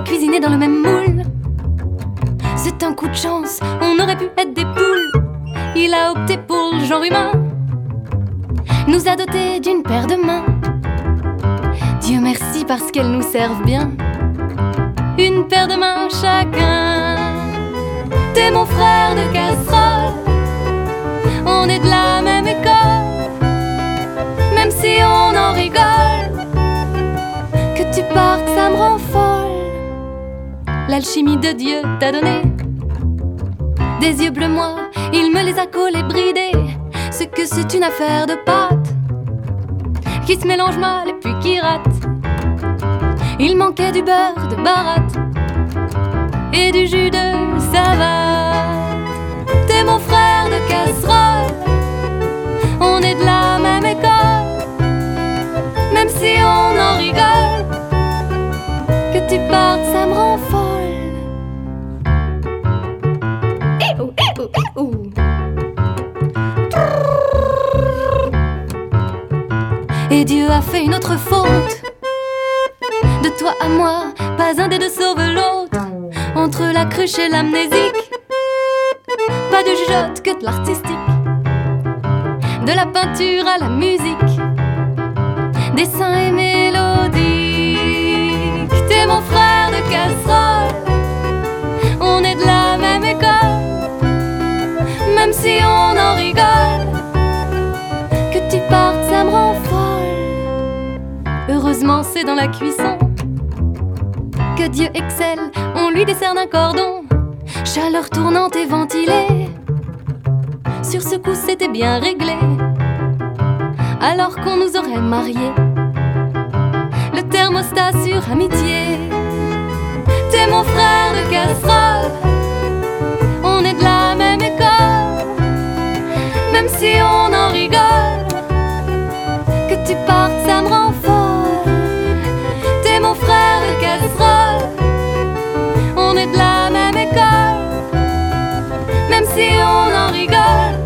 cuisiné dans le même moule. C'est un coup de chance, on aurait pu être des poules. Il a opté pour le genre humain, nous a dotés d'une paire de mains. Dieu merci parce qu'elles nous servent bien. Une paire de mains chacun. T'es mon frère de casserole, on est de la même école. Même si on en rigole, que tu partes ça me rend folle. L'alchimie de Dieu t'a donné des yeux bleus, moi, il me les a collés bridés. Ce que c'est une affaire de pâte qui se mélange mal et puis qui rate. Il manquait du beurre de baratte et du jus de savate. T'es mon frère de casserole, on est de la même école. Même si on en rigole, que tu partes ça me rend folle. Et Dieu a fait une autre faute. De toi à moi, pas un des deux sauve l'autre. Entre la cruche et l'amnésique, pas de jugeote que de l'artistique. De la peinture à la musique, dessin et mélodique. T'es mon frère de casserole, on est de la même école. Même si on en rigole, que tu partes ça me rend folle. Heureusement c'est dans la cuisson que Dieu excelle, on lui décerne un cordon. Chaleur tournante et ventilée, sur ce coup c'était bien réglé. Alors qu'on nous aurait mariés, le thermostat sur amitié. T'es mon frère de casserole, on est de la même école. Même si on en rigole, que tu partes ça me rend folle. T'es mon frère de casserole, on est de la même école. Même si on en rigole,